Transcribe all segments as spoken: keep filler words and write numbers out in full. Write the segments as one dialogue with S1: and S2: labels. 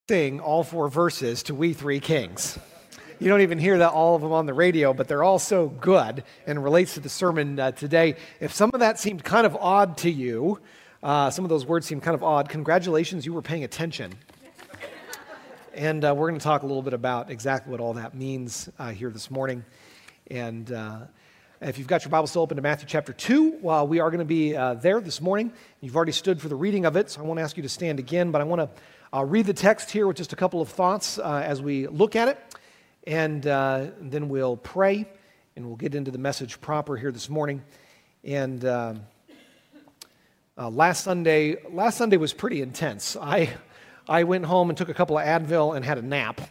S1: sing all four verses to We Three Kings. You don't even hear that all of them on the radio, but they're all so good and relates to the sermon uh, today. If some of that seemed kind of odd to you, uh, some of those words seemed kind of odd, congratulations, you were paying attention. And uh, we're going to talk a little bit about exactly what all that means uh, here this morning. And uh, if you've got your Bible still open to Matthew chapter two, well, we are going to be uh, there this morning. You've already stood for the reading of it, so I won't ask you to stand again, but I want to uh, read the text here with just a couple of thoughts uh, as we look at it. And uh, then we'll pray, and we'll get into the message proper here this morning. And uh, uh, last Sunday, last Sunday was pretty intense. I I went home and took a couple of Advil and had a nap.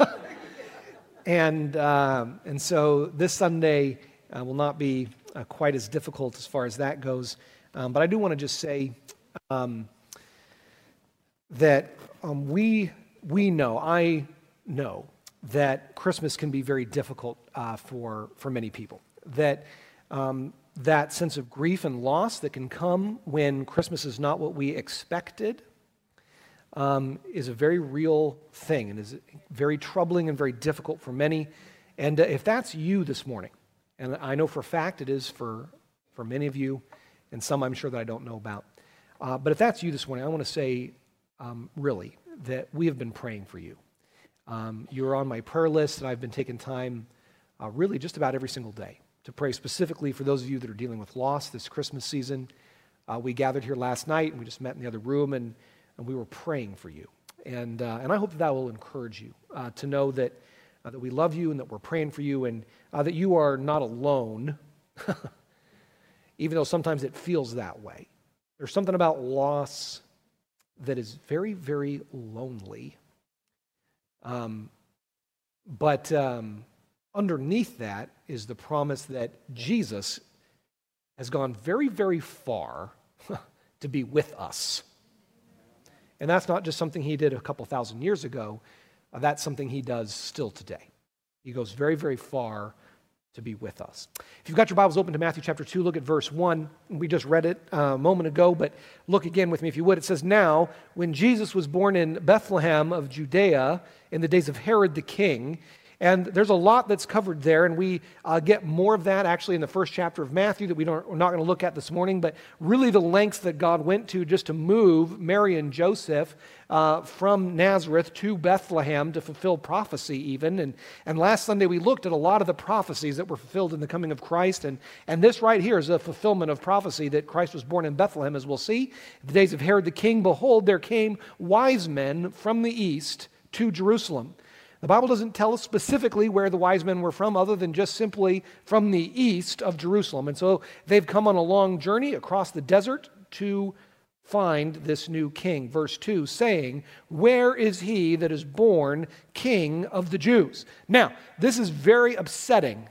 S1: and uh, and so this Sunday uh, will not be uh, quite as difficult as far as that goes. Um, but I do want to just say um, that um, we we know, I know, that Christmas can be very difficult uh, for, for many people. That um, that sense of grief and loss that can come when Christmas is not what we expected um, is a very real thing and is very troubling and very difficult for many. And uh, if that's you this morning, and I know for a fact it is for, for many of you, and some I'm sure that I don't know about, uh, but if that's you this morning, I want to say um, really that we have been praying for you. Um, you're on my prayer list, and I've been taking time uh, really just about every single day to pray specifically for those of you that are dealing with loss this Christmas season. Uh, we gathered here last night, and we just met in the other room, and, and we were praying for you. And uh, and I hope that, that will encourage you uh, to know that, uh, that we love you and that we're praying for you, and uh, that you are not alone, even though sometimes it feels that way. There's something about loss that is very, very lonely. Um, but um, underneath that is the promise that Jesus has gone very, very far to be with us. And that's not just something he did a couple thousand years ago. Uh, that's something he does still today. He goes very, very far to be with us. If you've got your Bibles open to Matthew chapter two, look at verse one. We just read it uh, a moment ago, but look again with me if you would. It says, "Now, when Jesus was born in Bethlehem of Judea in the days of Herod the king," and there's a lot that's covered there, and we uh, get more of that actually in the first chapter of Matthew that we don't, we're not going to look at this morning, but really the lengths that God went to just to move Mary and Joseph uh, from Nazareth to Bethlehem to fulfill prophecy even. And, and last Sunday we looked at a lot of the prophecies that were fulfilled in the coming of Christ, and, and this right here is a fulfillment of prophecy that Christ was born in Bethlehem, as we'll see. In the days of Herod the king, behold, there came wise men from the east to Jerusalem. The Bible doesn't tell us specifically where the wise men were from other than just simply from the east of Jerusalem. And so they've come on a long journey across the desert to find this new king. Verse two saying, "Where is he that is born King of the Jews?" Now, this is very upsetting.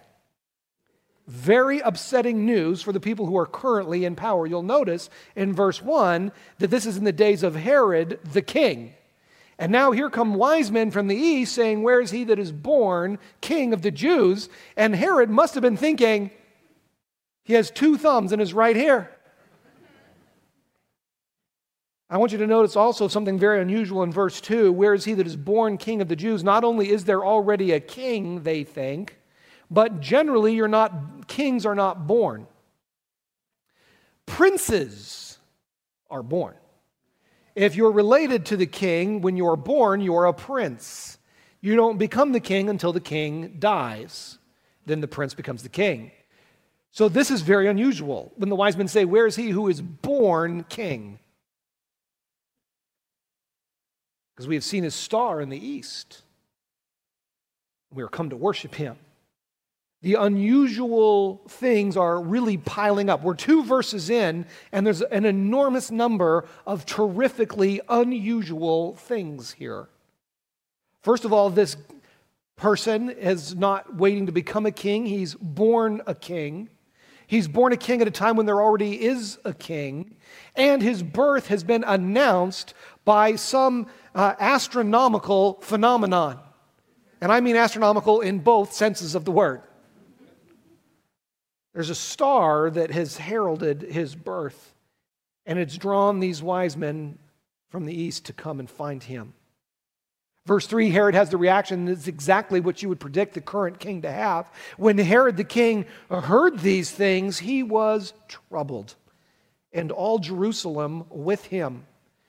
S1: Very upsetting news for the people who are currently in power. You'll notice in verse one that this is in the days of Herod the king. And now here come wise men from the east saying, "Where is he that is born King of the Jews?" And Herod must have been thinking, he has two thumbs in his right hair. I want you to notice also something very unusual in verse two. "Where is he that is born King of the Jews?" Not only is there already a king, they think, but generally you're not, kings are not born. Princes are born. If you're related to the king, when you're born, you're a prince. You don't become the king until the king dies. Then the prince becomes the king. So this is very unusual. When the wise men say, "Where is he who is born king?" Because we have seen his star in the east. We are come to worship him. The unusual things are really piling up. We're two verses in, and there's an enormous number of terrifically unusual things here. First of all, this person is not waiting to become a king. He's born a king. He's born a king at a time when there already is a king. And his birth has been announced by some uh, astronomical phenomenon. And I mean astronomical in both senses of the word. There's a star that has heralded his birth, and it's drawn these wise men from the east to come and find him. Verse three, Herod has the reaction that's exactly what you would predict the current king to have. When Herod the king heard these things, he was troubled, and all Jerusalem with him.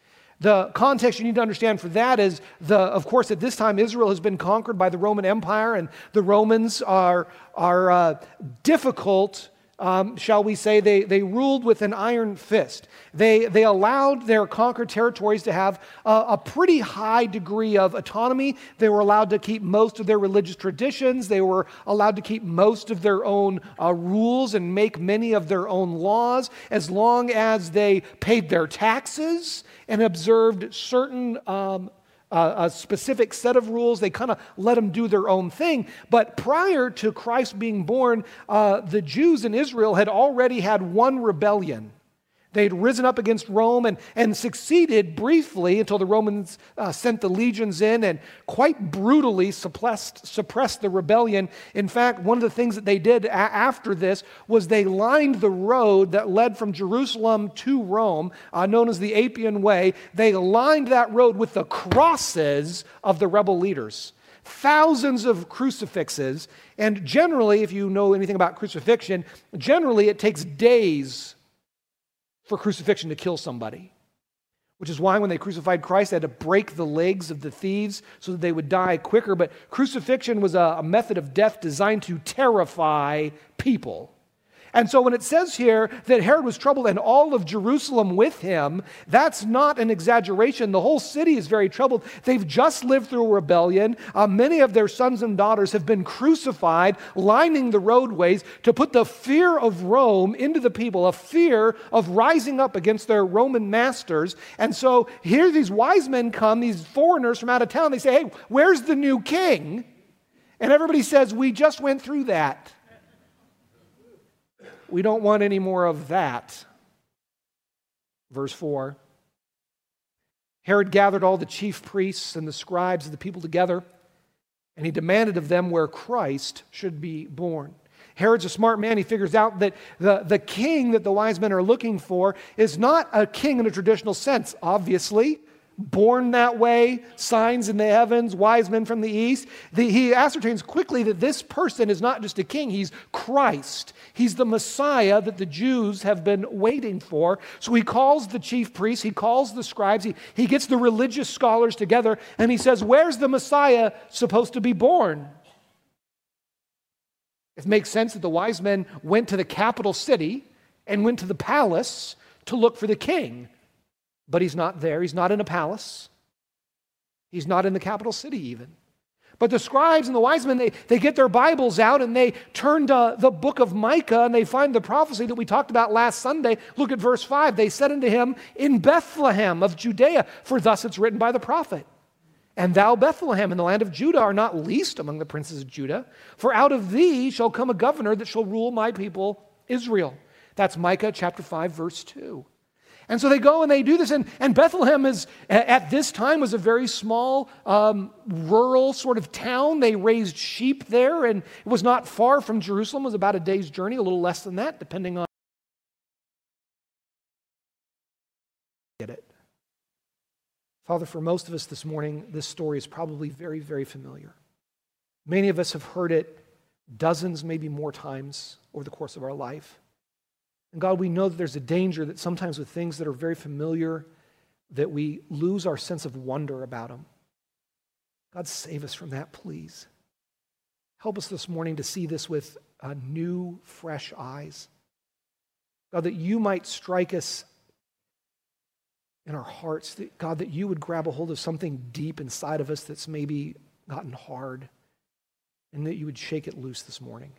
S1: The context you need to understand for that is, the, of course, at this time, Israel has been conquered by the Roman Empire, and the Romans are, are uh, difficult, um, shall we say. They, they ruled with an iron fist. They, they allowed their conquered territories to have a, a pretty high degree of autonomy. They were allowed to keep most of their religious traditions. They were allowed to keep most of their own uh, rules and make many of their own laws, as long as they paid their taxes and observed certain um, uh, a specific set of rules. They kind of let them do their own thing. But prior to Christ being born, uh, the Jews in Israel had already had one rebellion. They had risen up against Rome and, and succeeded briefly until the Romans uh, sent the legions in and quite brutally suppressed, suppressed the rebellion. In fact, one of the things that they did a- after this was they lined the road that led from Jerusalem to Rome, uh, known as the Appian Way. They lined that road with the crosses of the rebel leaders. Thousands of crucifixes. And generally, if you know anything about crucifixion, generally it takes days for crucifixion to kill somebody, which is why when they crucified Christ, they had to break the legs of the thieves so that they would die quicker. But crucifixion was a, a method of death designed to terrify people. And so when it says here that Herod was troubled and all of Jerusalem with him, that's not an exaggeration. The whole city is very troubled. They've just lived through a rebellion. Uh, many of their sons and daughters have been crucified, lining the roadways to put the fear of Rome into the people, a fear of rising up against their Roman masters. And so here these wise men come, these foreigners from out of town. They say, hey, where's the new king? And everybody says, we just went through that. We don't want any more of that. Verse four. Herod gathered all the chief priests and the scribes of the people together, and he demanded of them where Christ should be born. Herod's a smart man. He figures out that the, the king that the wise men are looking for is not a king in a traditional sense, obviously. Born that way, signs in the heavens, wise men from the east. The, he ascertains quickly that this person is not just a king, he's Christ. He's the Messiah that the Jews have been waiting for. So he calls the chief priests, he calls the scribes, he, he gets the religious scholars together, and he says, where's the Messiah supposed to be born? It makes sense that the wise men went to the capital city and went to the palace to look for the king. But he's not there. He's not in a palace. He's not in the capital city even. But the scribes and the wise men, they, they get their Bibles out and they turn to the book of Micah and they find the prophecy that we talked about last Sunday. Look at verse five. They said unto him, in Bethlehem of Judea, for thus it's written by the prophet. And thou, Bethlehem, in the land of Judah, are not least among the princes of Judah, for out of thee shall come a governor that shall rule my people Israel. That's Micah chapter five, verse two. And so they go and they do this, and, and Bethlehem is, at this time, was a very small, um, rural sort of town. They raised sheep there, and it was not far from Jerusalem. It was about a day's journey, a little less than that, depending on get it. Father, for most of us this morning, this story is probably very, very familiar. Many of us have heard it dozens, maybe more times over the course of our life. And God, we know that there's a danger that sometimes with things that are very familiar, that we lose our sense of wonder about them. God, save us from that, please. Help us this morning to see this with uh, new, fresh eyes. God, that you might strike us in our hearts. That, God, that you would grab a hold of something deep inside of us that's maybe gotten hard, and that you would shake it loose this morning.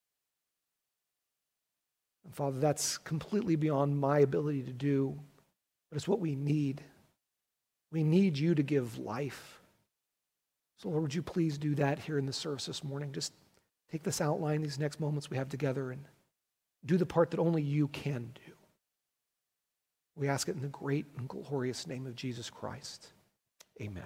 S1: And Father, that's completely beyond my ability to do, but it's what we need. We need you to give life. So Lord, would you please do that here in the service this morning? Just take this outline, these next moments we have together, and do the part that only you can do. We ask it in the great and glorious name of Jesus Christ. Amen.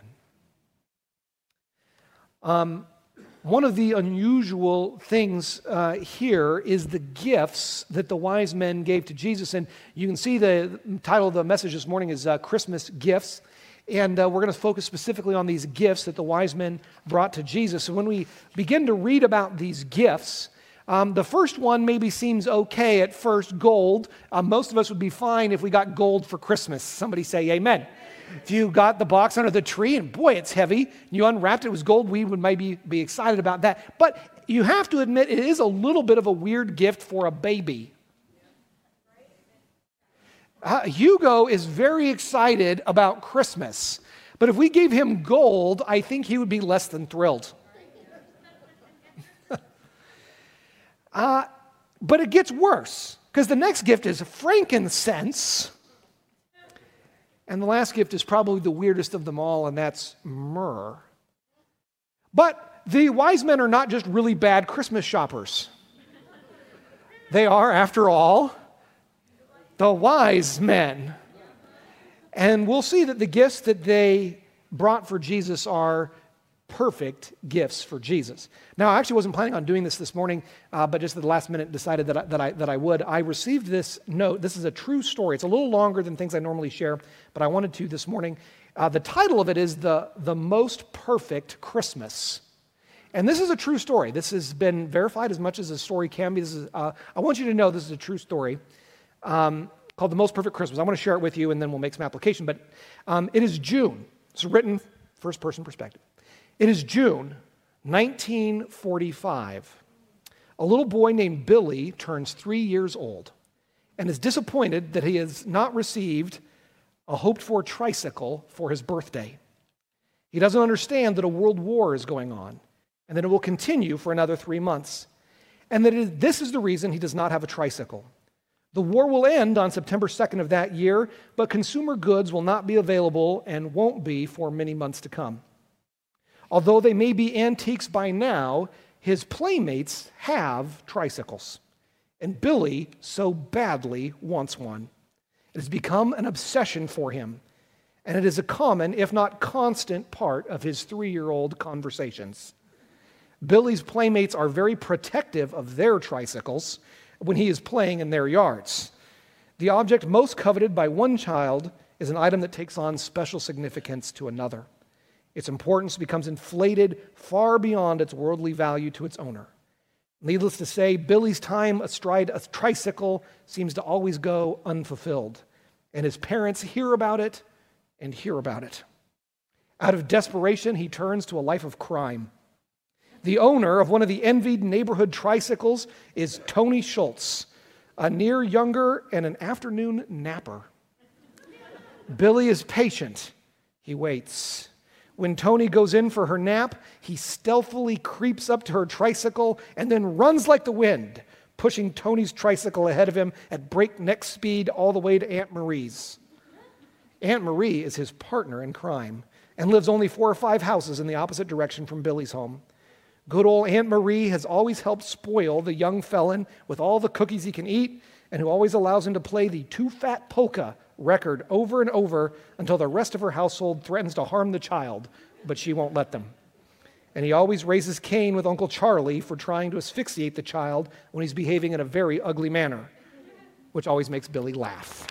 S1: Um, One of the unusual things uh, here is the gifts that the wise men gave to Jesus. And you can see the title of the message this morning is uh, Christmas Gifts. And uh, we're going to focus specifically on these gifts that the wise men brought to Jesus. So when we begin to read about these gifts, um, the first one maybe seems okay at first, gold. Uh, most of us would be fine if we got gold for Christmas. Somebody say amen. If you got the box under the tree and boy, it's heavy, you unwrapped it, it was gold, we would maybe be excited about that. But you have to admit it is a little bit of a weird gift for a baby. Uh, Hugo is very excited about Christmas, but if we gave him gold, I think he would be less than thrilled. uh, but it gets worse, because the next gift is frankincense, and the last gift is probably the weirdest of them all, and that's myrrh. But the wise men are not just really bad Christmas shoppers. They are, after all, the wise men. And we'll see that the gifts that they brought for Jesus are perfect gifts for Jesus. Now, I actually wasn't planning on doing this this morning, uh, but just at the last minute decided that I, that, I, that I would. I received this note. This is a true story. It's a little longer than things I normally share, but I wanted to this morning. Uh, the title of it is the, the Most Perfect Christmas. And this is a true story. This has been verified as much as a story can be. This is, uh, I want you to know this is a true story. Um, called The Most Perfect Christmas. I want to share it with you, and then we'll make some application. But um, it is June. It's written first-person perspective. It is June nineteen forty-five. A little boy named Billy turns three years old and is disappointed that he has not received a hoped-for tricycle for his birthday. He doesn't understand that a world war is going on and that it will continue for another three months, and that it is, this is the reason he does not have a tricycle. The war will end on September second of that year, but consumer goods will not be available and won't be for many months to come. Although they may be antiques by now, his playmates have tricycles, and Billy so badly wants one. It has become an obsession for him, and it is a common, if not constant, part of his three-year-old conversations. Billy's playmates are very protective of their tricycles when he is playing in their yards. The object most coveted by one child is an item that takes on special significance to another. Its importance becomes inflated far beyond its worldly value to its owner. Needless to say, Billy's time astride a tricycle seems to always go unfulfilled, and his parents hear about it and hear about it. Out of desperation, he turns to a life of crime. The owner of one of the envied neighborhood tricycles is Tony Schultz, a near younger and an afternoon napper. Billy is patient. He waits. When Tony goes in for her nap, he stealthily creeps up to her tricycle and then runs like the wind, pushing Tony's tricycle ahead of him at breakneck speed all the way to Aunt Marie's. Aunt Marie is his partner in crime and lives only four or five houses in the opposite direction from Billy's home. Good old Aunt Marie has always helped spoil the young felon with all the cookies he can eat, and who always allows him to play the Too Fat Polka record over and over until the rest of her household threatens to harm the child, but she won't let them. And he always raises Cain with Uncle Charlie for trying to asphyxiate the child when he's behaving in a very ugly manner, which always makes Billy laugh.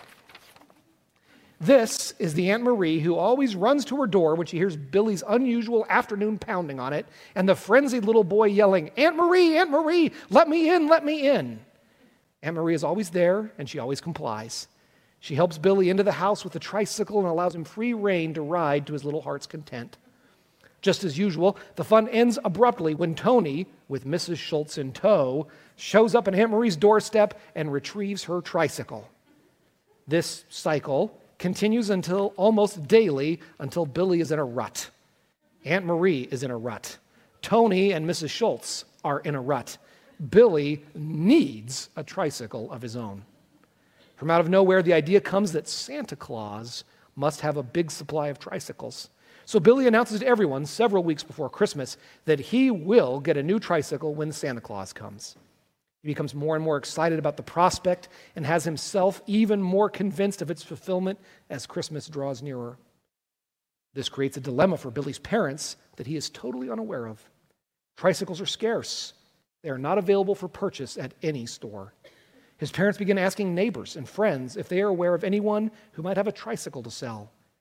S1: This is the Aunt Marie who always runs to her door when she hears Billy's unusual afternoon pounding on it and the frenzied little boy yelling, "Aunt Marie, Aunt Marie, let me in, let me in." Aunt Marie is always there, and she always complies. She helps Billy into the house with the tricycle and allows him free rein to ride to his little heart's content. Just as usual, the fun ends abruptly when Tony, with Missus Schultz in tow, shows up at Aunt Marie's doorstep and retrieves her tricycle. This cycle continues until almost daily until Billy is in a rut. Aunt Marie is in a rut. Tony and Missus Schultz are in a rut. Billy needs a tricycle of his own. From out of nowhere, the idea comes that Santa Claus must have a big supply of tricycles. So Billy announces to everyone several weeks before Christmas that he will get a new tricycle when Santa Claus comes. He becomes more and more excited about the prospect and has himself even more convinced of its fulfillment as Christmas draws nearer. This creates a dilemma for Billy's parents that he is totally unaware of. Tricycles are scarce. They are not available for purchase at any store. His parents begin asking neighbors and friends if they are aware of anyone who might have a tricycle to sell.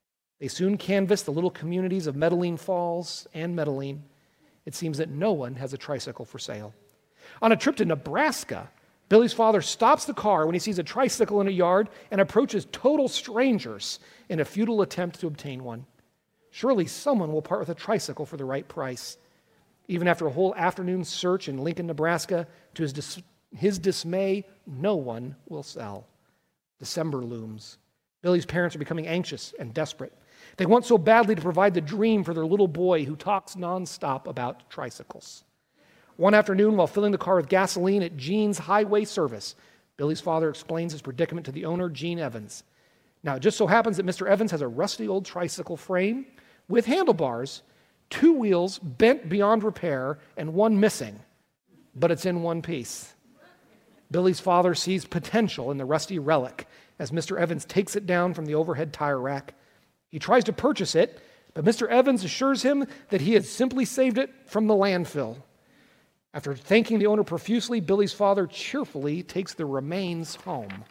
S1: They soon canvass the little communities of Medellin Falls and Medellin. It seems that no one has a tricycle for sale. On a trip to Nebraska, Billy's father stops the car when he sees a tricycle in a yard and approaches total strangers in a futile attempt to obtain one. Surely someone will part with a tricycle for the right price. Even after a whole afternoon's search in Lincoln, Nebraska, to his, dis- his dismay, no one will sell. December looms. Billy's parents are becoming anxious and desperate. They want so badly to provide the dream for their little boy who talks nonstop about tricycles. One afternoon, while filling the car with gasoline at Gene's Highway Service, Billy's father explains his predicament to the owner, Gene Evans. Now, it just so happens that Mister Evans has a rusty old tricycle frame with handlebars, two wheels bent beyond repair, and one missing, but it's in one piece. Billy's father sees potential in the rusty relic as Mister Evans takes it down from the overhead tire rack. He tries to purchase it, but Mister Evans assures him that he has simply saved it from the landfill. After thanking the owner profusely, Billy's father cheerfully takes the remains home.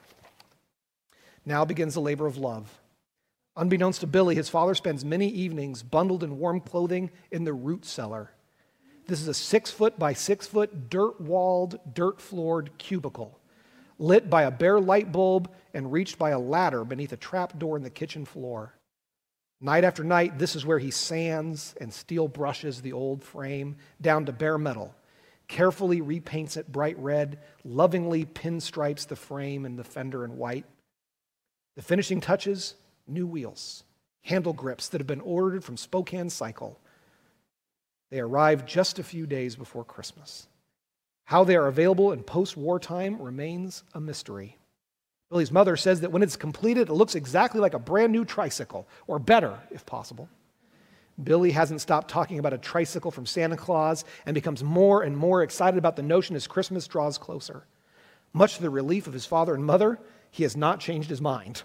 S1: Now begins the labor of love. Unbeknownst to Billy, his father spends many evenings bundled in warm clothing in the root cellar. This is a six-foot by six-foot, dirt-walled, dirt-floored cubicle, lit by a bare light bulb and reached by a ladder beneath a trap door in the kitchen floor. Night after night, this is where he sands and steel brushes the old frame down to bare metal, carefully repaints it bright red, lovingly pinstripes the frame and the fender in white. The finishing touches, new wheels, handle grips that have been ordered from Spokane Cycle. They arrive just a few days before Christmas. How they are available in post-war time remains a mystery. Billy's mother says that when it's completed, it looks exactly like a brand new tricycle, or better, if possible. Billy hasn't stopped talking about a tricycle from Santa Claus and becomes more and more excited about the notion as Christmas draws closer. Much to the relief of his father and mother, he has not changed his mind.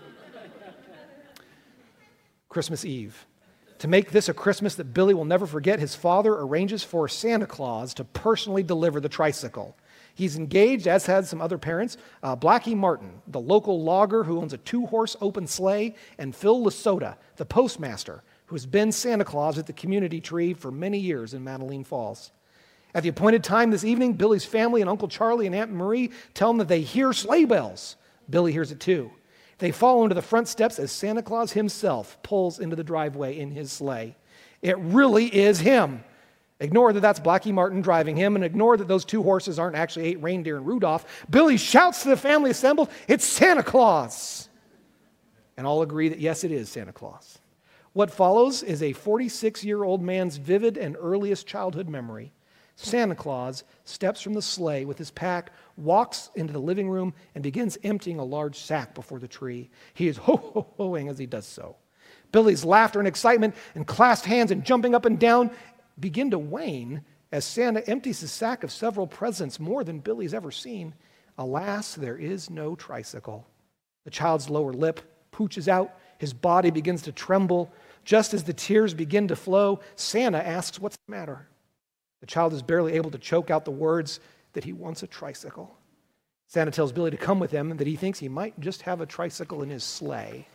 S1: Christmas Eve. To make this a Christmas that Billy will never forget, his father arranges for Santa Claus to personally deliver the tricycle. He's engaged, as had some other parents, uh, Blackie Martin, the local logger who owns a two-horse open sleigh, and Phil Lasota, the postmaster, who has been Santa Claus at the community tree for many years in Medellin Falls. At the appointed time this evening, Billy's family and Uncle Charlie and Aunt Marie tell him that they hear sleigh bells. Billy hears it too. They follow into the front steps as Santa Claus himself pulls into the driveway in his sleigh. It really is him. Ignore that that's Blackie Martin driving him, and ignore that those two horses aren't actually eight reindeer and Rudolph. Billy shouts to the family assembled, "It's Santa Claus!" And all agree that yes, it is Santa Claus. What follows is a forty-six-year-old man's vivid and earliest childhood memory. Santa Claus steps from the sleigh with his pack, walks into the living room, and begins emptying a large sack before the tree. He is ho-ho-hoing as he does so. Billy's laughter and excitement and clasped hands and jumping up and down begin to wane as Santa empties his sack of several presents, more than Billy's ever seen. Alas, there is no tricycle. The child's lower lip pooches out. His body begins to tremble. Just as the tears begin to flow, Santa asks, "What's the matter?" The child is barely able to choke out the words that he wants a tricycle. Santa tells Billy to come with him and that he thinks he might just have a tricycle in his sleigh.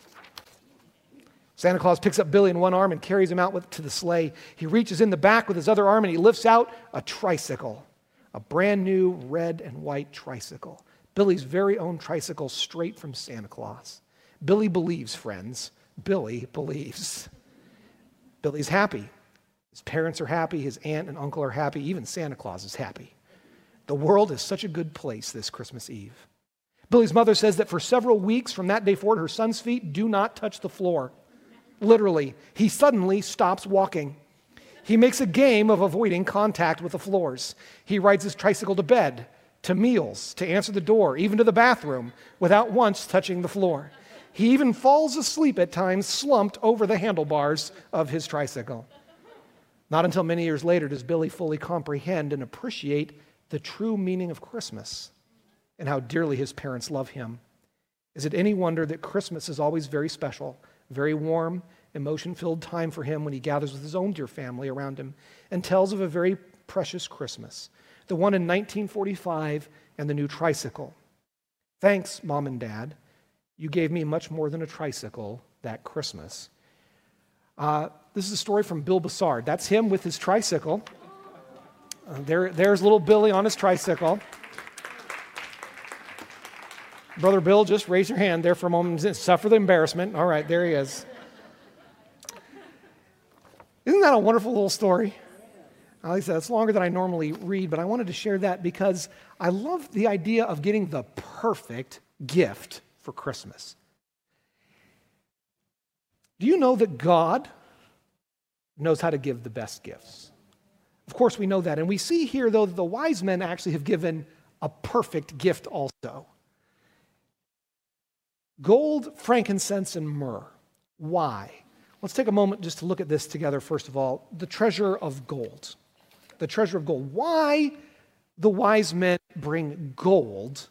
S1: Santa Claus picks up Billy in one arm and carries him out with, to the sleigh. He reaches in the back with his other arm and he lifts out a tricycle, a brand new red and white tricycle. Billy's very own tricycle straight from Santa Claus. Billy believes, friends. Billy believes. Billy's happy. His parents are happy. His aunt and uncle are happy. Even Santa Claus is happy. The world is such a good place this Christmas Eve. Billy's mother says that for several weeks from that day forward, her son's feet do not touch the floor. Literally, he suddenly stops walking. He makes a game of avoiding contact with the floors. He rides his tricycle to bed, to meals, to answer the door, even to the bathroom, without once touching the floor. He even falls asleep at times, slumped over the handlebars of his tricycle. Not until many years later does Billy fully comprehend and appreciate the true meaning of Christmas and how dearly his parents love him. Is it any wonder that Christmas is always very special, very warm, emotion-filled time for him when he gathers with his own dear family around him and tells of a very precious Christmas, the one in nineteen forty-five and the new tricycle. Thanks, Mom and Dad. you gave me much more than a tricycle that Christmas. Uh, this is a story from Bill Bassard. That's him with his tricycle. Uh, there, there's little Billy on his tricycle. Brother Bill, just raise your hand there for a moment. Suffer the embarrassment. All right, there he is. Isn't that a wonderful little story? Like I said, it's longer than I normally read, but I wanted to share that because I love the idea of getting the perfect gift for Christmas. Do you know that God knows how to give the best gifts? Of course we know that. And we see here, though, that the wise men actually have given a perfect gift also. Gold, frankincense, and myrrh. Why? Let's take a moment just to look at this together, first of all. The treasure of gold. The treasure of gold. Why the wise men bring gold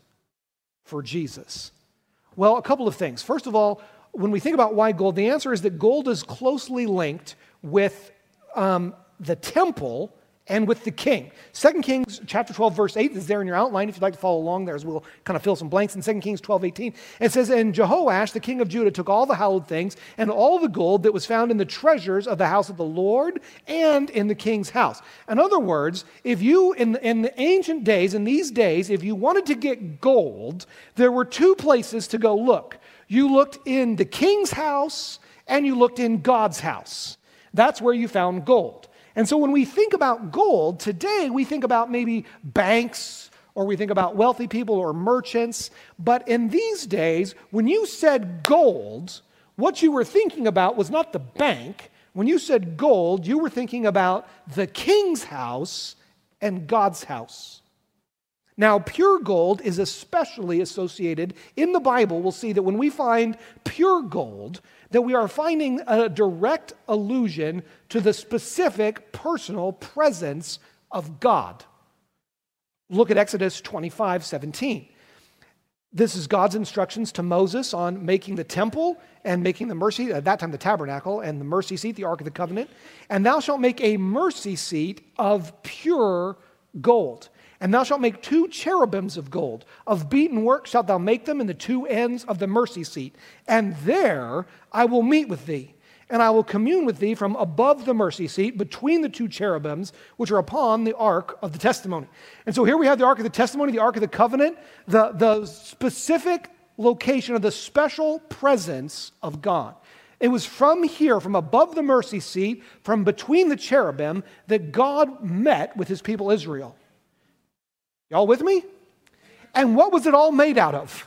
S1: for Jesus? Well, a couple of things. First of all, when we think about why gold, the answer is that gold is closely linked with um, the temple and with the king. Second Kings chapter twelve, verse eight is there in your outline if you'd like to follow along there as we'll kind of fill some blanks. In Second Kings twelve, eighteen, it says, "And Jehoash, the king of Judah, took all the hallowed things and all the gold that was found in the treasures of the house of the Lord and in the king's house." In other words, if you, in the, in the ancient days, in these days, if you wanted to get gold, there were two places to go look. You looked in the king's house and you looked in God's house. That's where you found gold. And so when we think about gold, today we think about maybe banks or we think about wealthy people or merchants. But in these days, when you said gold, what you were thinking about was not the bank. When you said gold, you were thinking about the king's house and God's house. Now, pure gold is especially associated in the Bible. We'll see that when we find pure gold, that we are finding a direct allusion to the specific personal presence of God. Look at Exodus twenty-five, seventeen. This is God's instructions to Moses on making the temple and making the mercy, at that time the tabernacle, and the mercy seat, the Ark of the Covenant. "And thou shalt make a mercy seat of pure gold. And thou shalt make two cherubims of gold. Of beaten work shalt thou make them in the two ends of the mercy seat. And there I will meet with thee. And I will commune with thee from above the mercy seat between the two cherubims which are upon the ark of the testimony." And so here we have the ark of the testimony, the ark of the covenant, the, the specific location of the special presence of God. It was from here, from above the mercy seat, from between the cherubim, that God met with his people Israel. Y'all with me? And what was it all made out of?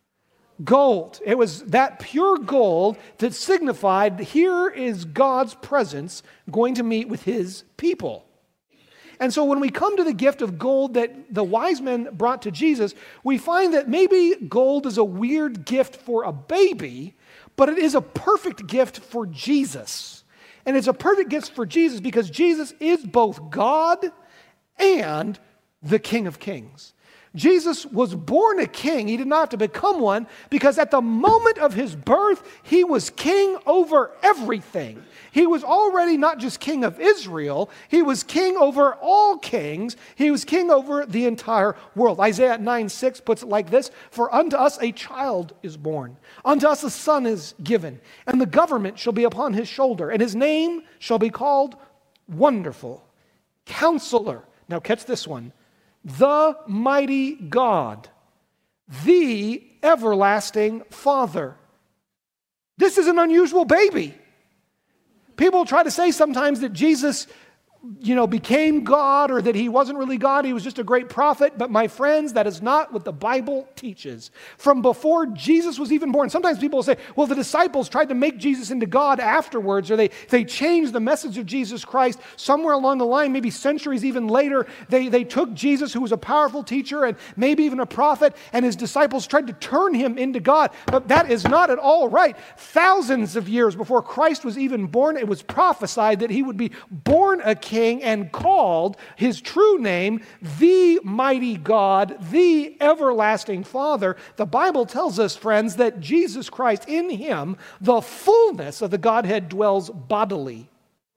S1: Gold. It was that pure gold that signified here is God's presence going to meet with his people. And so when we come to the gift of gold that the wise men brought to Jesus, we find that maybe gold is a weird gift for a baby, but it is a perfect gift for Jesus. And it's a perfect gift for Jesus because Jesus is both God and the King of Kings. Jesus was born a king. He did not have to become one because at the moment of his birth, he was king over everything. He was already not just king of Israel, he was king over all kings. He was king over the entire world. Isaiah nine six puts it like this: "For unto us a child is born, unto us a son is given, and the government shall be upon his shoulder, and his name shall be called Wonderful, Counselor." Now catch this one. "The mighty God, the everlasting Father." This is an unusual baby. People try to say sometimes that Jesus, you know, became God or that he wasn't really God. He was just a great prophet. But my friends, that is not what the Bible teaches. From before Jesus was even born. Sometimes people will say, well, the disciples tried to make Jesus into God afterwards, or they, they changed the message of Jesus Christ somewhere along the line, maybe centuries even later. They, they took Jesus, who was a powerful teacher and maybe even a prophet, and his disciples tried to turn him into God. But that is not at all right. Thousands of years before Christ was even born, it was prophesied that he would be born a king and called his true name, the mighty God, the everlasting Father. The Bible tells us, friends, that Jesus Christ, in him, the fullness of the Godhead dwells bodily.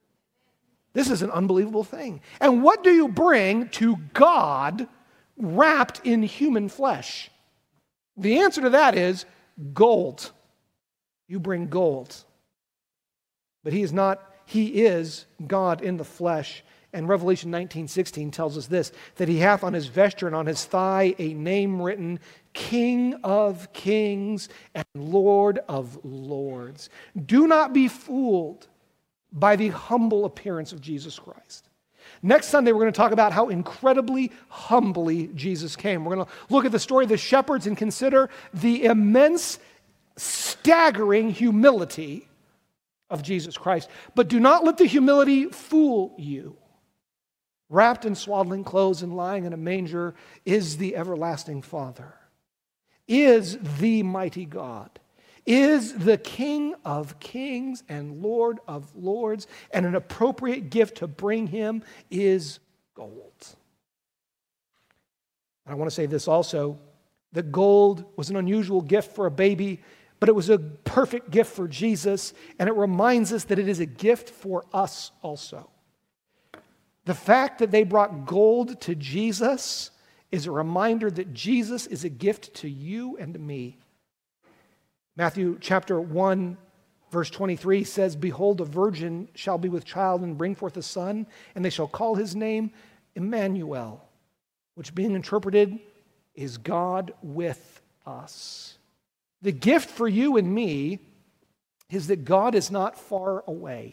S1: This is an unbelievable thing. And what do you bring to God wrapped in human flesh? The answer to that is gold. You bring gold. But he is not, he is God in the flesh. And Revelation nineteen sixteen tells us this, that he hath on his vesture and on his thigh a name written, King of kings and Lord of lords. Do not be fooled by the humble appearance of Jesus Christ. Next Sunday, we're going to talk about how incredibly humbly Jesus came. We're going to look at the story of the shepherds and consider the immense, staggering humility of Jesus Christ. But do not let the humility fool you. Wrapped in swaddling clothes and lying in a manger is the everlasting Father, is the mighty God, is the King of kings and Lord of lords, and an appropriate gift to bring him is gold. And I want to say this also, that gold was an unusual gift for a baby, but it was a perfect gift for Jesus, and it reminds us that it is a gift for us also. The fact that they brought gold to Jesus is a reminder that Jesus is a gift to you and to me. Matthew chapter one, verse twenty-three says, Behold, a virgin shall be with child and bring forth a son, and they shall call his name Emmanuel, which being interpreted is God with us. The gift for you and me is that God is not far away.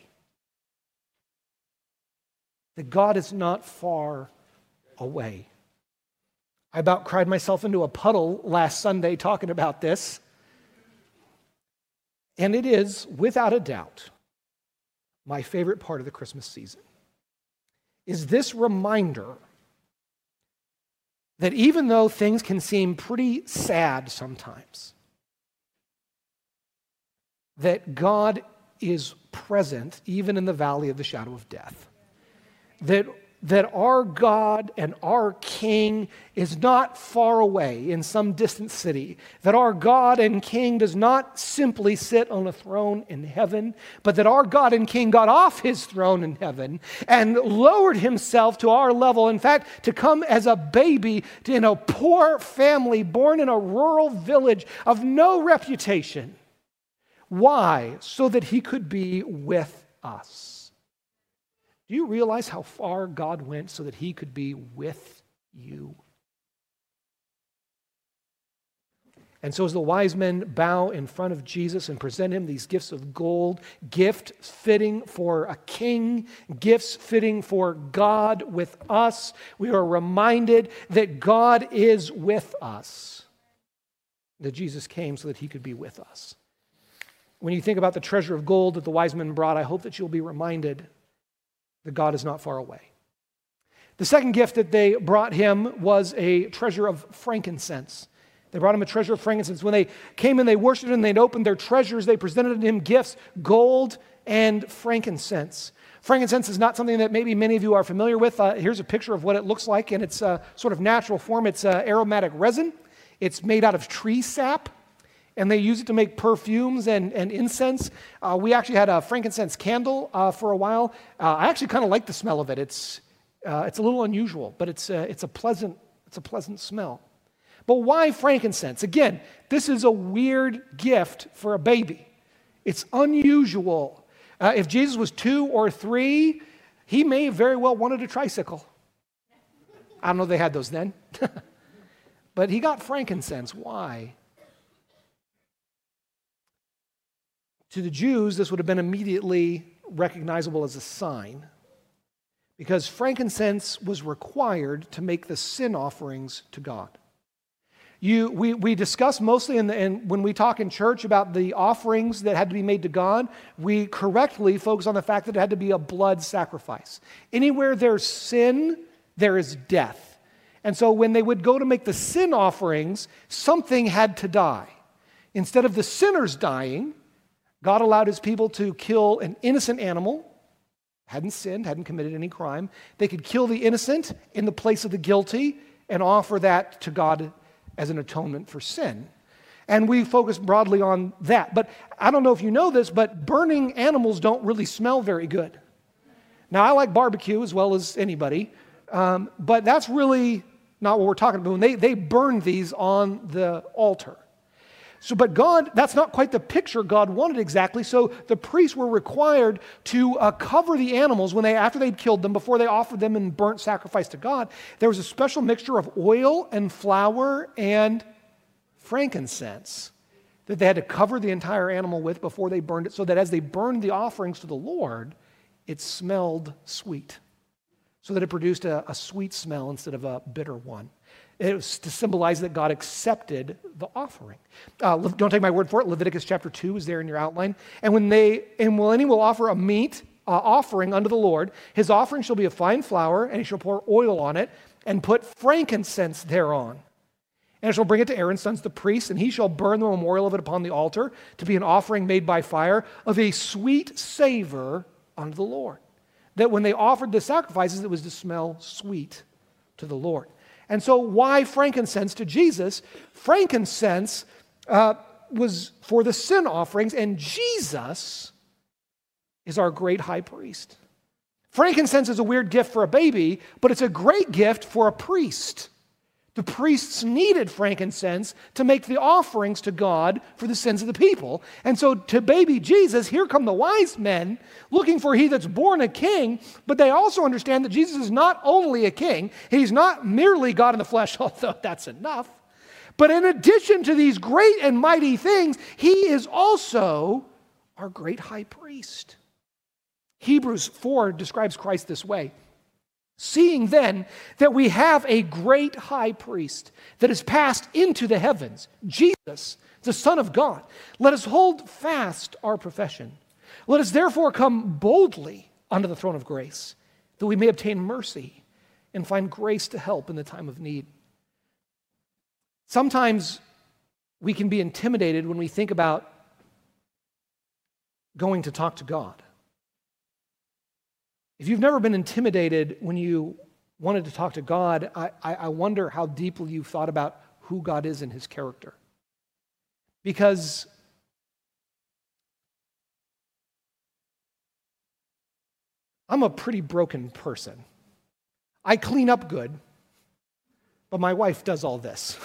S1: That God is not far away. I about cried myself into a puddle last Sunday talking about this. And it is, without a doubt, my favorite part of the Christmas season, is this reminder that even though things can seem pretty sad sometimes, that God is present even in the valley of the shadow of death. That, that our God and our King is not far away in some distant city. That our God and King does not simply sit on a throne in heaven, but that our God and King got off his throne in heaven and lowered himself to our level. In fact, to come as a baby in a poor family born in a rural village of no reputation. Why? So that he could be with us. Do you realize how far God went so that he could be with you? And so as the wise men bow in front of Jesus and present him these gifts of gold, gift fitting for a king, gifts fitting for God with us, we are reminded that God is with us. That Jesus came so that he could be with us. When you think about the treasure of gold that the wise men brought, I hope that you'll be reminded that God is not far away. The second gift that they brought him was a treasure of frankincense. They brought him a treasure of frankincense. When they came and they worshiped him and they'd opened their treasures, they presented him gifts, gold and frankincense. Frankincense is not something that maybe many of you are familiar with. Uh, here's a picture of what it looks like in its uh, sort of natural form. It's uh, aromatic resin. It's made out of tree sap. And they use it to make perfumes and, and incense. Uh, we actually had a frankincense candle uh, for a while. Uh, I actually kind of like the smell of it. It's uh, it's a little unusual, but it's a, it's a pleasant it's a pleasant smell. But why frankincense? Again, this is a weird gift for a baby. It's unusual. Uh, if Jesus was two or three, he may very well wanted a tricycle. I don't know if they had those then. But he got frankincense. Why? To the Jews, this would have been immediately recognizable as a sign because frankincense was required to make the sin offerings to God. You, we, we discuss mostly in the, in, when we talk in church about the offerings that had to be made to God, we correctly focus on the fact that it had to be a blood sacrifice. Anywhere there's sin, there is death. And so when they would go to make the sin offerings, something had to die. Instead of the sinners dying, God allowed his people to kill an innocent animal, hadn't sinned, hadn't committed any crime. They could kill the innocent in the place of the guilty and offer that to God as an atonement for sin. And we focus broadly on that. But I don't know if you know this, but burning animals don't really smell very good. Now, I like barbecue as well as anybody, um, but that's really not what we're talking about. When they, they burn these on the altar. So, but God, that's not quite the picture God wanted exactly. So the priests were required to uh, cover the animals when they, after they'd killed them, before they offered them in burnt sacrifice to God. There was a special mixture of oil and flour and frankincense that they had to cover the entire animal with before they burned it, so that as they burned the offerings to the Lord, it smelled sweet, so that it produced a, a sweet smell instead of a bitter one. It was to symbolize that God accepted the offering. Uh, don't take my word for it. Leviticus chapter two is there in your outline. And when they and when any will offer a meat uh, offering unto the Lord, his offering shall be of fine flour, and he shall pour oil on it, and put frankincense thereon. And shall bring it to Aaron's sons, the priests, and he shall burn the memorial of it upon the altar to be an offering made by fire of a sweet savor unto the Lord. That when they offered the sacrifices, it was to smell sweet to the Lord. And so why frankincense to Jesus? Frankincense uh, was for the sin offerings, and Jesus is our great high priest. Frankincense is a weird gift for a baby, but it's a great gift for a priest. The priests needed frankincense to make the offerings to God for the sins of the people. And so to baby Jesus, here come the wise men looking for he that's born a king, but they also understand that Jesus is not only a king, he's not merely God in the flesh, although that's enough. But in addition to these great and mighty things, he is also our great high priest. Hebrews four describes Christ this way. Seeing then that we have a great high priest that is passed into the heavens, Jesus, the Son of God, let us hold fast our profession. Let us therefore come boldly unto the throne of grace, that we may obtain mercy and find grace to help in the time of need. Sometimes we can be intimidated when we think about going to talk to God. If you've never been intimidated when you wanted to talk to God, I, I wonder how deeply you've thought about who God is and his character. Because I'm a pretty broken person. I clean up good, but my wife does all this.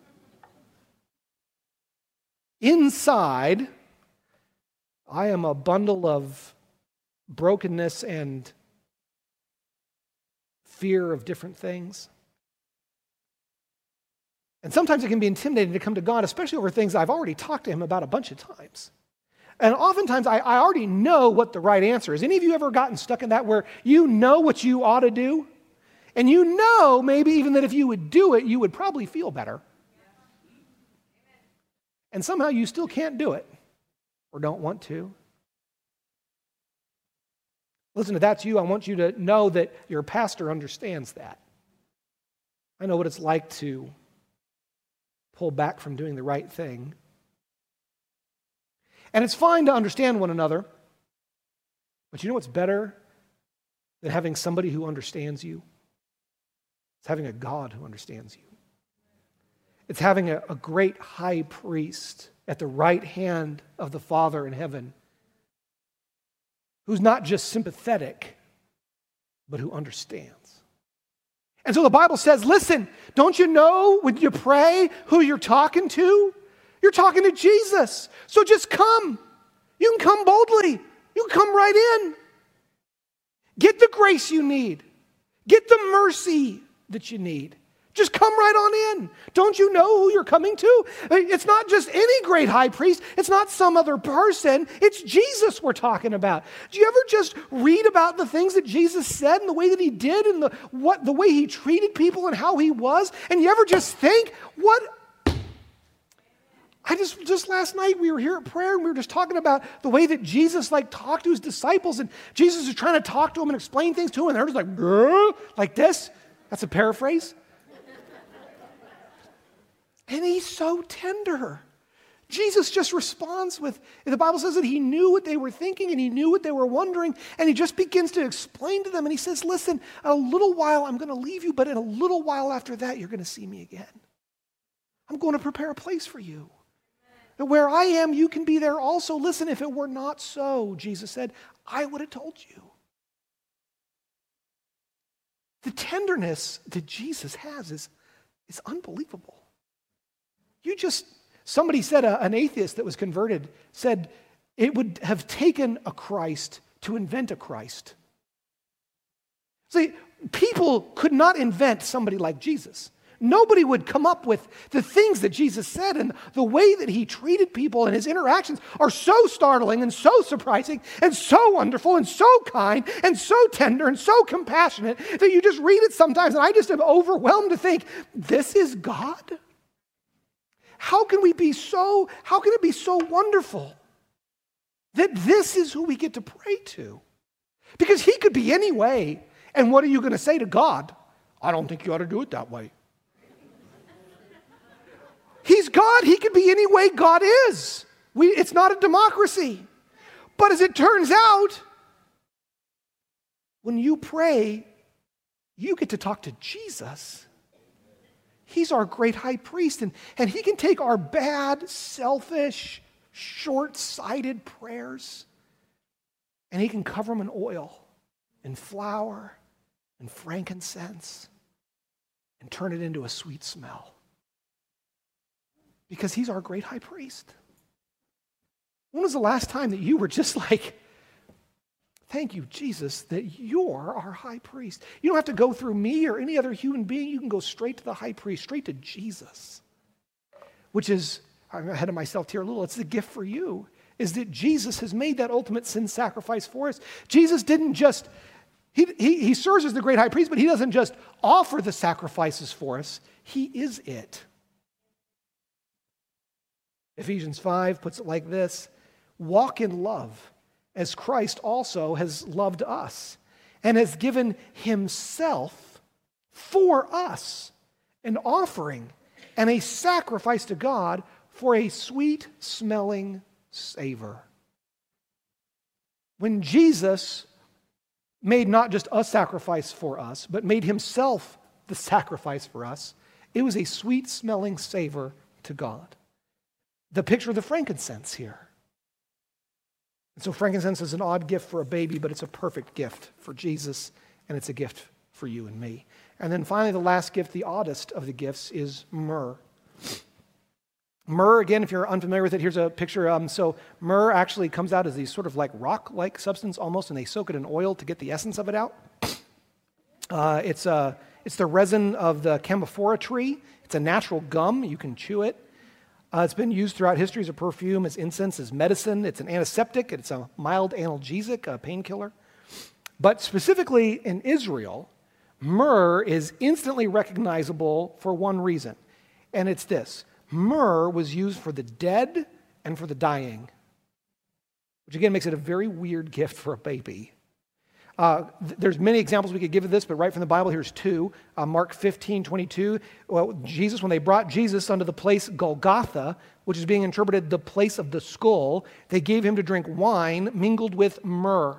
S1: Inside, I am a bundle of brokenness and fear of different things. And sometimes it can be intimidating to come to God, especially over things I've already talked to him about a bunch of times. And oftentimes I, I already know what the right answer is. Any of you ever gotten stuck in that where you know what you ought to do? And you know maybe even that if you would do it, you would probably feel better. And somehow you still can't do it or don't want to. Listen, if that's you, I want you to know that your pastor understands that. I know what it's like to pull back from doing the right thing. And it's fine to understand one another, but you know what's better than having somebody who understands you? It's having a God who understands you. It's having a, a great high priest at the right hand of the Father in heaven, who's not just sympathetic, but who understands. And so the Bible says, listen, don't you know when you pray who you're talking to? You're talking to Jesus. So just come. You can come boldly. You can come right in. Get the grace you need. Get the mercy that you need. Just come right on in. Don't you know who you're coming to? It's not just any great high priest. It's not some other person. It's Jesus we're talking about. Do you ever just read about the things that Jesus said and the way that he did and the, what, the way he treated people and how he was? And you ever just think, what? I just, just last night we were here at prayer and we were just talking about the way that Jesus like talked to his disciples, and Jesus is trying to talk to them and explain things to them, and they're just like, Grr, like this. That's a paraphrase. And he's so tender. Jesus just responds with, the Bible says that he knew what they were thinking and he knew what they were wondering, and he just begins to explain to them, and he says, listen, in a little while I'm going to leave you, but in a little while after that you're going to see me again. I'm going to prepare a place for you. And where I am, you can be there also. Listen, if it were not so, Jesus said, I would have told you. The tenderness that Jesus has is, is unbelievable. You just, Somebody said, a, an atheist that was converted said, it would have taken a Christ to invent a Christ. See, people could not invent somebody like Jesus. Nobody would come up with the things that Jesus said, and the way that he treated people and his interactions are so startling and so surprising and so wonderful and so kind and so tender and so compassionate that you just read it sometimes and I just am overwhelmed to think, this is God? How can we be so, how can it be so wonderful that this is who we get to pray to? Because he could be any way, and what are you going to say to God? I don't think you ought to do it that way. He's God. He could be any way God is. We, it's not a democracy. But as it turns out, when you pray, you get to talk to Jesus. He's our great high priest, and, and he can take our bad, selfish, short-sighted prayers, and he can cover them in oil and flour and frankincense and turn it into a sweet smell. Because he's our great high priest. When was the last time that you were just like, thank you, Jesus, that you're our high priest? You don't have to go through me or any other human being. You can go straight to the high priest, straight to Jesus. Which is, I'm ahead of myself here a little, it's the gift for you, is that Jesus has made that ultimate sin sacrifice for us. Jesus didn't just, he, he, he serves as the great high priest, but he doesn't just offer the sacrifices for us. He is it. Ephesians five puts it like this: walk in love, as Christ also has loved us and has given himself for us, an offering and a sacrifice to God for a sweet-smelling savor. When Jesus made not just a sacrifice for us, but made himself the sacrifice for us, it was a sweet-smelling savor to God. The picture of the frankincense here. And so frankincense is an odd gift for a baby, but it's a perfect gift for Jesus, and it's a gift for you and me. And then finally, the last gift, the oddest of the gifts, is myrrh. Myrrh, again, if you're unfamiliar with it, here's a picture. Um, so myrrh actually comes out as these sort of like rock-like substance almost, and they soak it in oil to get the essence of it out. Uh, it's, a, it's the resin of the Camphora tree. It's a natural gum. You can chew it. Uh, it's been used throughout history as a perfume, as incense, as medicine. It's an antiseptic. It's a mild analgesic, a painkiller. But specifically in Israel, myrrh is instantly recognizable for one reason, and it's this. Myrrh was used for the dead and for the dying, which again makes it a very weird gift for a baby. Uh, th- there's many examples we could give of this, but right from the Bible, here's two. Uh, Mark fifteen twenty-two. Well, Jesus, when they brought Jesus unto the place Golgotha, which is being interpreted the place of the skull, they gave him to drink wine mingled with myrrh.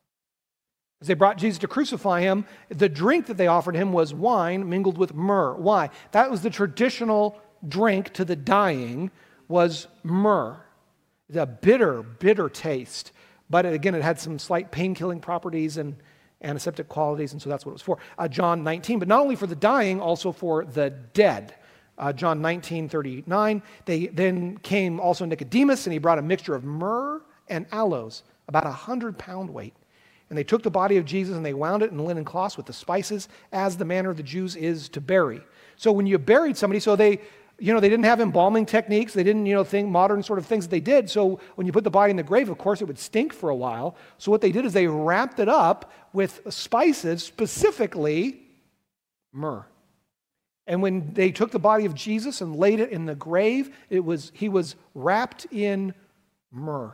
S1: As they brought Jesus to crucify him, the drink that they offered him was wine mingled with myrrh. Why? That was the traditional drink to the dying, was myrrh. It's a bitter, bitter taste. But again, it had some slight pain-killing properties and antiseptic qualities, and so that's what it was for. Uh, John nineteen, but not only for the dying, also for the dead. Uh, John nineteen thirty-nine, they then came also Nicodemus, and he brought a mixture of myrrh and aloes, about a hundred pound weight. And they took the body of Jesus and they wound it in linen cloths with the spices, as the manner of the Jews is to bury. So when you buried somebody, so they, you know, they didn't have embalming techniques. They didn't, you know, think modern sort of things that they did. So when you put the body in the grave, of course, it would stink for a while. So what they did is they wrapped it up with spices, specifically myrrh. And when they took the body of Jesus and laid it in the grave, it was he was wrapped in myrrh.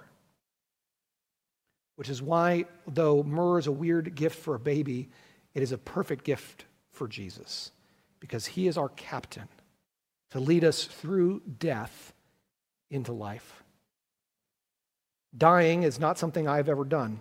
S1: Which is why, though myrrh is a weird gift for a baby, it is a perfect gift for Jesus, because he is our captain to lead us through death into life. Dying is not something I've ever done.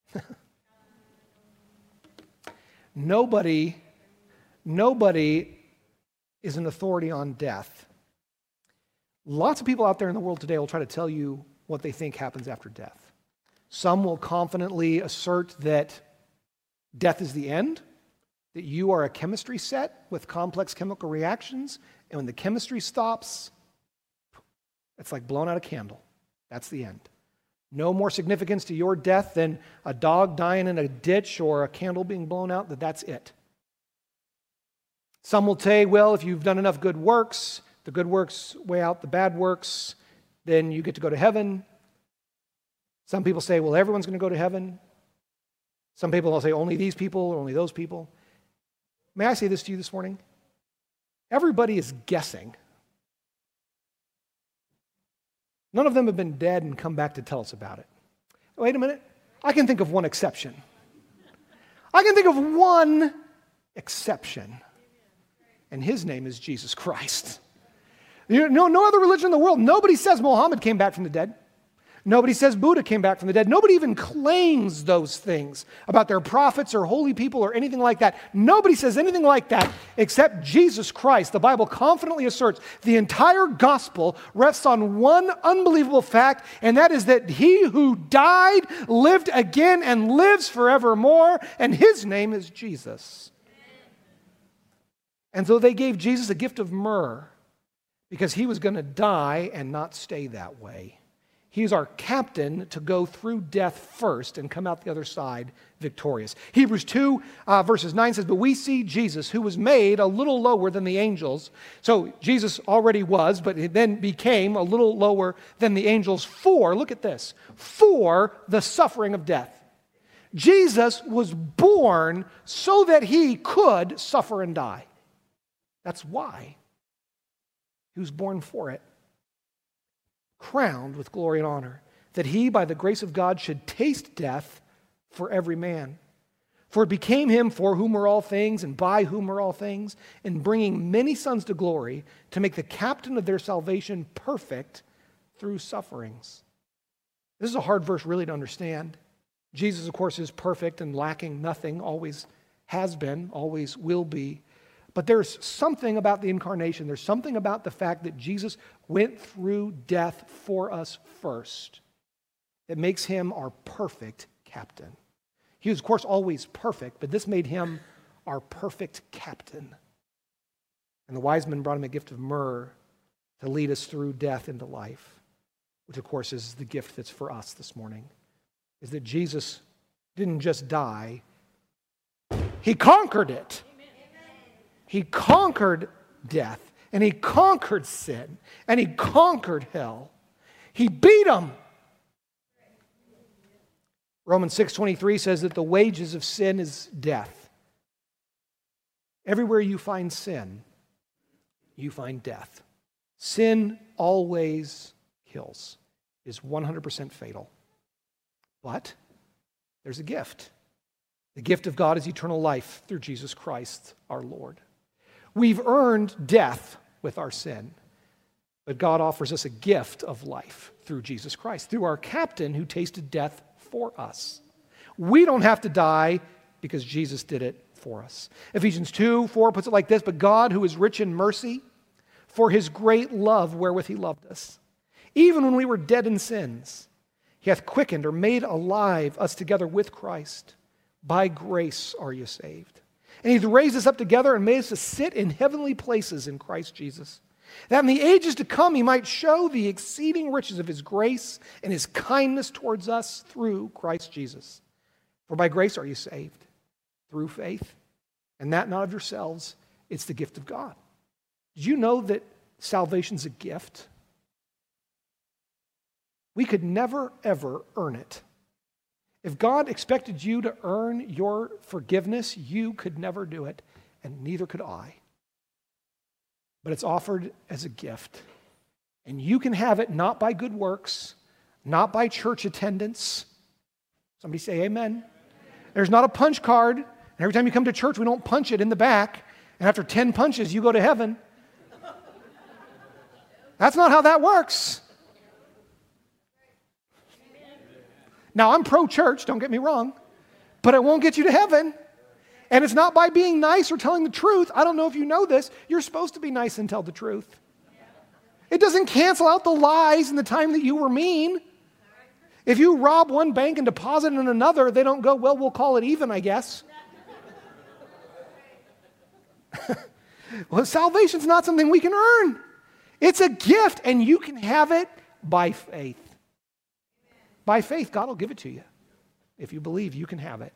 S1: Nobody, nobody is an authority on death. Lots of people out there in the world today will try to tell you what they think happens after death. Some will confidently assert that death is the end, that you are a chemistry set with complex chemical reactions, and when the chemistry stops, It's like blowing out a candle. That's the end. No more significance to your death than a dog dying in a ditch or a candle being blown out, that that's it. Some will say, well, if you've done enough good works, the good works weigh out the bad works, then you get to go to heaven. Some people say, well, everyone's going to go to heaven. Some people will say, only these people or only those people. May I say this to you this morning? Everybody is guessing. None of them have been dead and come back to tell us about it. Wait a minute. I can think of one exception. I can think of one exception. And his name is Jesus Christ. You know, no other religion in the world. Nobody says Muhammad came back from the dead. Nobody says Buddha came back from the dead. Nobody even claims those things about their prophets or holy people or anything like that. Nobody says anything like that except Jesus Christ. The Bible confidently asserts the entire gospel rests on one unbelievable fact, and that is that he who died lived again and lives forevermore, and his name is Jesus. And so they gave Jesus a gift of myrrh because he was going to die and not stay that way. He's our captain to go through death first and come out the other side victorious. Hebrews two, uh, verses nine says, but we see Jesus, who was made a little lower than the angels. So Jesus already was, but he then became a little lower than the angels for, look at this, for the suffering of death. Jesus was born so that he could suffer and die. That's why he was born for it. Crowned with glory and honor, that he, by the grace of God, should taste death for every man. For it became him for whom are all things, and by whom are all things, in bringing many sons to glory, to make the captain of their salvation perfect through sufferings. This is a hard verse really to understand. Jesus, of course, is perfect and lacking nothing, always has been, always will be. But there's something about the incarnation, there's something about the fact that Jesus went through death for us first that makes him our perfect captain. He was, of course, always perfect, but this made him our perfect captain. And the wise men brought him a gift of myrrh to lead us through death into life, which, of course, is the gift that's for us this morning, is that Jesus didn't just die, he conquered it. He conquered death, and he conquered sin, and he conquered hell. He beat them. Romans six twenty-three says that the wages of sin is death. Everywhere you find sin, you find death. Sin always kills, is one hundred percent fatal. But there's a gift. The gift of God is eternal life through Jesus Christ our Lord. We've earned death with our sin, but God offers us a gift of life through Jesus Christ, through our captain who tasted death for us. We don't have to die because Jesus did it for us. Ephesians two four puts it like this, but God, who is rich in mercy, for his great love wherewith he loved us, even when we were dead in sins, he hath quickened or made alive us together with Christ. By grace are you saved. And he's raised us up together and made us to sit in heavenly places in Christ Jesus, that in the ages to come he might show the exceeding riches of his grace and his kindness towards us through Christ Jesus. For by grace are you saved, through faith, and that not of yourselves, it's the gift of God. Did you know that salvation's a gift? We could never, ever earn it. If God expected you to earn your forgiveness, you could never do it, and neither could I. But it's offered as a gift. And you can have it not by good works, not by church attendance. Somebody say amen. There's not a punch card. And every time you come to church, we don't punch it in the back. And after ten punches, you go to heaven. That's not how that works. Now, I'm pro-church, don't get me wrong, but it won't get you to heaven. And it's not by being nice or telling the truth. I don't know if you know this. You're supposed to be nice and tell the truth. It doesn't cancel out the lies and the time that you were mean. If you rob one bank and deposit in another, they don't go, well, we'll call it even, I guess. Well, salvation's not something we can earn. It's a gift, and you can have it by faith. By faith, God will give it to you. If you believe, you can have it.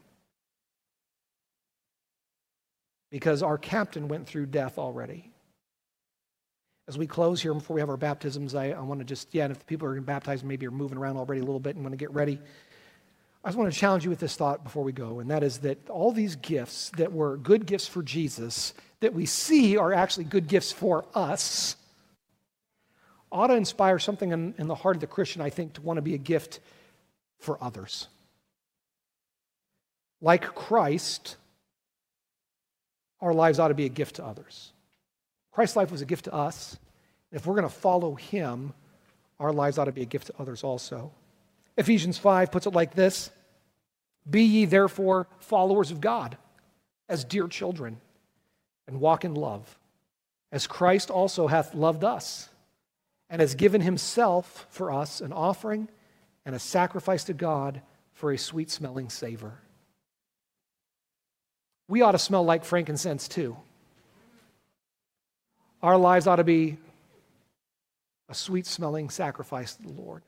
S1: Because our captain went through death already. As we close here, before we have our baptisms, I, I want to just, yeah, and if the people are going to baptize, maybe are moving around already a little bit and want to get ready. I just want to challenge you with this thought before we go, and that is that all these gifts that were good gifts for Jesus, that we see are actually good gifts for us, ought to inspire something in, in the heart of the Christian, I think, to want to be a gift for others. Like Christ, our lives ought to be a gift to others. Christ's life was a gift to us. If we're going to follow him, our lives ought to be a gift to others also. Ephesians five puts it like this: Be ye therefore followers of God as dear children, and walk in love, as Christ also hath loved us, and has given himself for us an offering and a sacrifice to God for a sweet-smelling savor. We ought to smell like frankincense too. Our lives ought to be a sweet-smelling sacrifice to the Lord.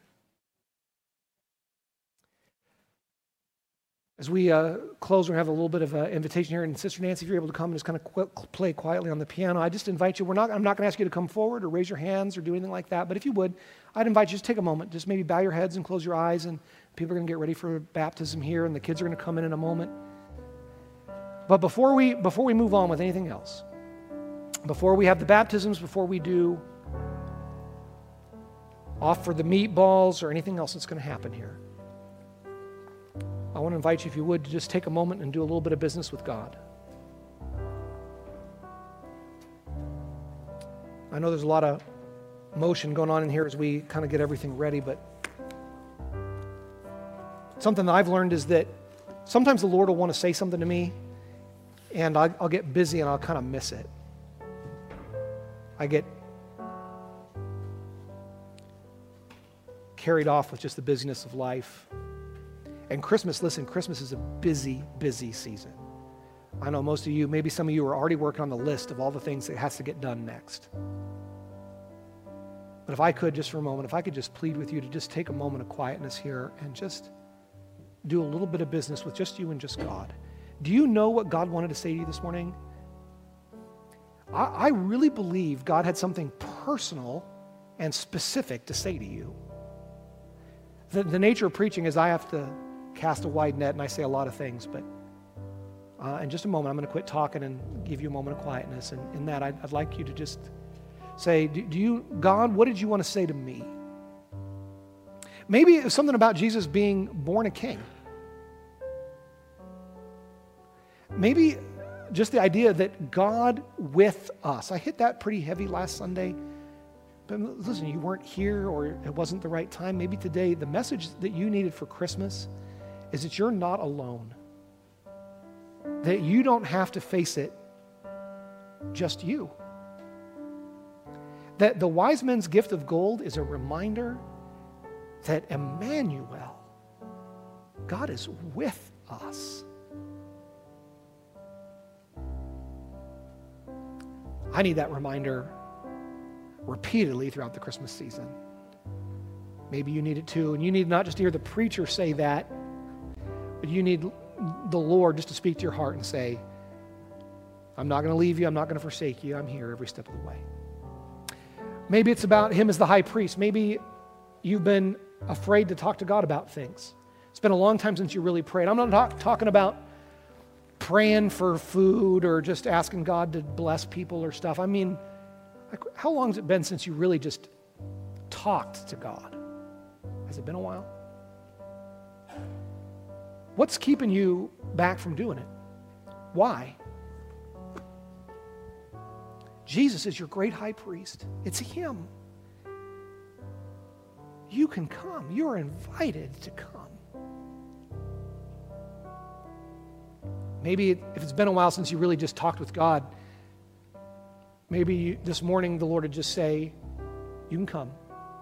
S1: As we uh, close, we're going to have a little bit of an invitation here. And Sister Nancy, if you're able to come and just kind of qu- play quietly on the piano, I just invite you. We're not, I'm not going to ask you to come forward or raise your hands or do anything like that. But if you would, I'd invite you to just take a moment. Just maybe bow your heads and close your eyes. And people are going to get ready for baptism here. And the kids are going to come in in a moment. But before we, before we move on with anything else, before we have the baptisms, before we do offer the meatballs or anything else that's going to happen here, I want to invite you, if you would, to just take a moment and do a little bit of business with God. I know there's a lot of motion going on in here as we kind of get everything ready, but something that I've learned is that sometimes the Lord will want to say something to me, and I'll, I'll get busy and I'll kind of miss it. I get carried off with just the busyness of life. And Christmas, listen, Christmas is a busy, busy season. I know most of you, maybe some of you are already working on the list of all the things that has to get done next. But if I could, just for a moment, if I could just plead with you to just take a moment of quietness here and just do a little bit of business with just you and just God. Do you know what God wanted to say to you this morning? I, I really believe God had something personal and specific to say to you. The, the nature of preaching is I have to cast a wide net, and I say a lot of things, but uh, in just a moment, I'm going to quit talking and give you a moment of quietness. And in that, I'd, I'd like you to just say, do, do you, God, what did you want to say to me? Maybe it's something about Jesus being born a king. Maybe just the idea that God with us. I hit that pretty heavy last Sunday. But listen, you weren't here or it wasn't the right time. Maybe today the message that you needed for Christmas is that you're not alone. That you don't have to face it, just you. That the wise men's gift of gold is a reminder that Emmanuel, God is with us. I need that reminder repeatedly throughout the Christmas season. Maybe you need it too, and you need not just to hear the preacher say that, but you need the Lord just to speak to your heart and say, I'm not going to leave you, I'm not going to forsake you, I'm here every step of the way. Maybe it's about him as the high priest. Maybe you've been afraid to talk to God about things. It's been a long time since you really prayed. I'm not talk, talking about praying for food or just asking God to bless people or stuff. I mean, like, how long has it been since you really just talked to God? Has it been a while? What's keeping you back from doing it? Why? Jesus is your great high priest. It's him. You can come. You're invited to come. Maybe if it's been a while since you really just talked with God, maybe you, this morning the Lord would just say, you can come.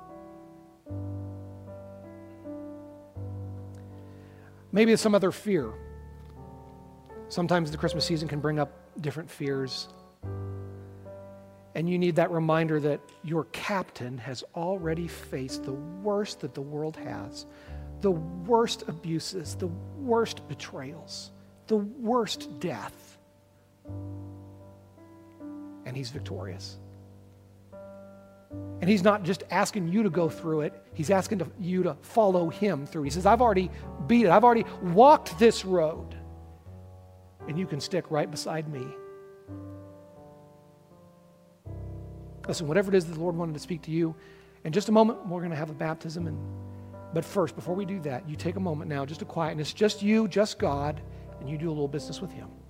S1: Maybe it's some other fear. Sometimes the Christmas season can bring up different fears. And you need that reminder that your captain has already faced the worst that the world has, the worst abuses, the worst betrayals, the worst death. And he's victorious. And he's not just asking you to go through it, he's asking to, you to follow him through. He says, I've already beat it. I've already walked this road. And you can stick right beside me. Listen, whatever it is that the Lord wanted to speak to you, in just a moment, we're going to have a baptism. And But first, before we do that, you take a moment now just to quiet, and it's just you, just God, and you do a little business with him.